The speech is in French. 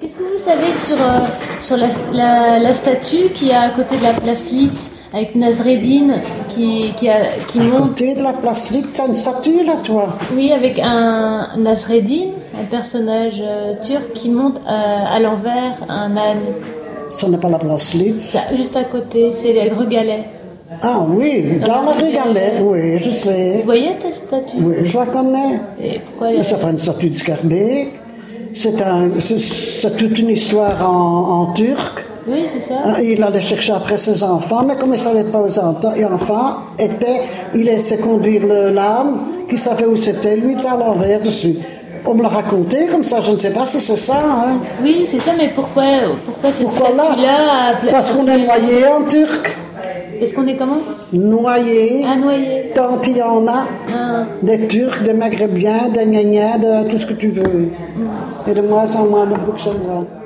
Qu'est-ce que vous savez sur la statue qui est à côté de la place Litz avec Nasreddin qui monte. À côté de la place Litz, t'as une statue là, toi? Oui, avec un Nasreddin, un personnage turc qui monte à l'envers un âne. Ça n'est pas la place Litz. Juste à côté, c'est les rue Gallet. Ah oui, dans la rue Gallet, oui, je sais. Vous voyez ta statue? Oui, je la connais. Et pourquoi Mais c'est pas une statue de Scarbeck. C'est toute une histoire en turc. Oui, c'est ça. Il allait chercher après ses enfants, mais comme il ne savait pas où ses enfants étaient, il laissait conduire l'âne, qui savait où c'était, lui il était à l'envers dessus. On me l'a raconté comme ça, je ne sais pas si c'est ça. Hein. Oui, c'est ça, mais pourquoi cette statue-là Parce qu'on est noyé en turc. Est-ce qu'on est comment? Noyé. Ah, noyé. Tant il y en a. Des Turcs, des Maghrébiens, des Gnagnens, de tout ce que tu veux. Et de moins en moins de Bruxellois.